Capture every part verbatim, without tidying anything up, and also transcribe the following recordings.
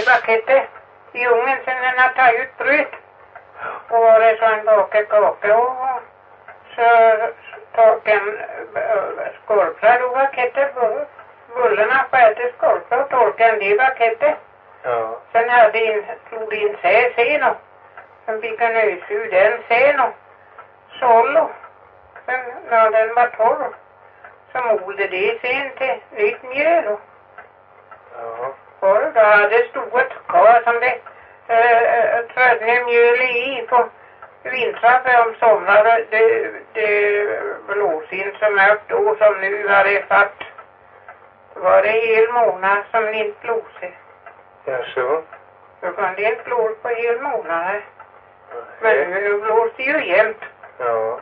bakettet i ugnen sen den har tagit ut bröd. Och var det så en bakad kaka och så tog en skorplar och bakettet. Bullarna på ett skorplar och torkade en i bakettet. Ja. Sen hade in, slog in sig sen och sen fick han ösa ur den sen och sållo. Sen när den var torr så molde det sen till nytt mjöl och Ja. och då hade stort kar som det äh, trödde mjöl i på vintrar för om somrar det, det blås in så mörkt då som nu var det fatt. Var det hel månad som det inte blåste. Ja, så. Då kan det inte blåsa på hel månad. Men nu blåser det ju jämt. Ja.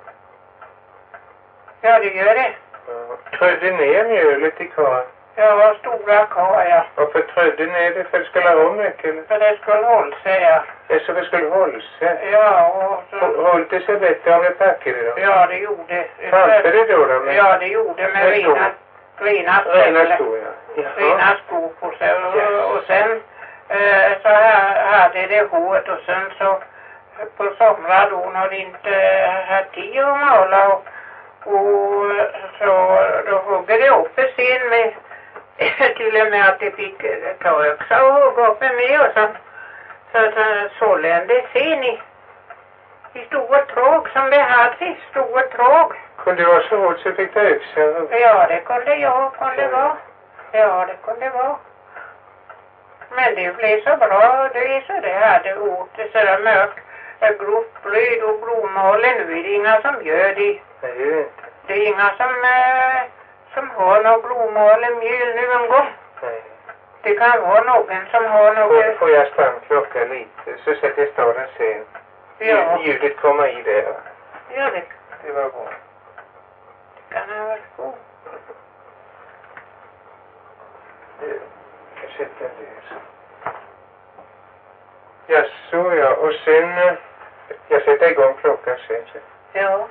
Ja, det gör det. Ja. Trödde ner mjölet i kar. Ja, stora kar, ja. Varför trödde ner det? För det skulle ha mycket eller? För det skulle hålla sig, ja. Ja, så det skulle hålla sig? Ja, och så... Håll det sig bättre om det packade då? Ja, det gjorde. Fanns det då då? Men... Ja, det gjorde med rena, rena Rena skor, ja. Rena skor på sig. Och, yes. och sen eh, så här, hade det hårt och sen så på somrar då när det inte hade tid att måla och, och så då huggade det upp en scen med till och med att det fick ta öxa och hugga upp en med och så så, så sålände scen i i stora tråg som det hade i stora tråg. Kunde det vara så hårt så fick det öxa? Ja, det kunde jag, kunde vara. Ja, det kunde vara. Men det blev så bra, det så det hade åt det sådär mörkt, grovt bröd och blommålen. Nu är det inga som gör det. Nej, det är inte. Det är inga som, äh, som har någon blommålen mjöl nu en gång. Nej. Det kan vara någon som har någon... Får, får jag stanna klockan lite så sätter jag staden sen. Ja. Ljudet kommer i det. Ja, det, Det var bra. det kan jag väl få. Det, jag sätter det så. Ja, så ja. Och sen... äh, Jag sätter igång klockan sen. Så. Ja.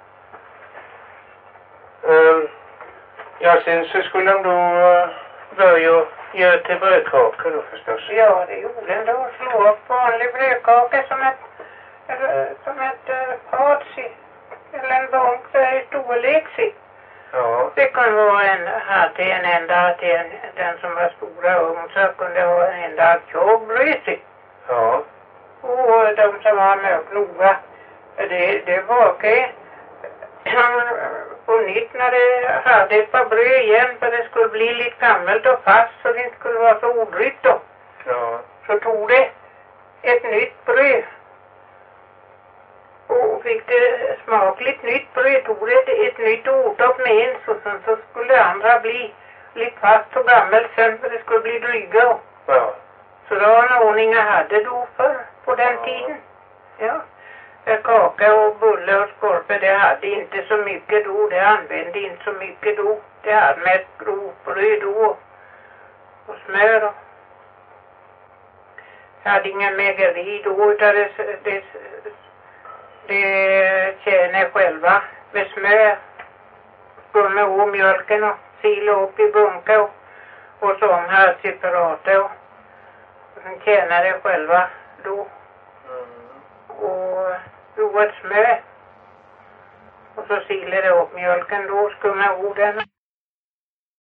Um, ja, sen så skulle de då uh, börja göra till brödkakor då förstås. Ja, det gjorde den då. Slå upp vanlig brödkaka som ett, äh, som ett äh, patsi. Eller en bonk där i storlek sig. Ja. Det kan vara en, hade en enda till en, den som var stora ugn så kunde ha en enda tjogbröd sig. Ja. Och de som var mörkt noga, det, det var okej. På nytt när det hade ett par bröd igen för det skulle bli lite gammalt och fast så det inte skulle vara så odrygt då. Ja. Så tog det ett nytt bröd. Och fick det smakligt nytt bröd tog det ett, ett nytt åt med en så sen så skulle det andra bli lite fast och gammalt sen för det skulle bli dryga. Ja. Så det var en ordning jag hade då för på den ja. tiden. Ja. Kaka och bulle och skorpe det hade inte så mycket då. Det använde inte så mycket då. Det hade med grovbröd då. Och smör och. Jag hade ingen megeri då utan det, det, det tjänar själva med smör. Skumma och mjölken och sila upp i bunka och, och så här separata och sen tjänar det själva då. Och gjort smör. Och så siler det upp mjölken då, skumma orden.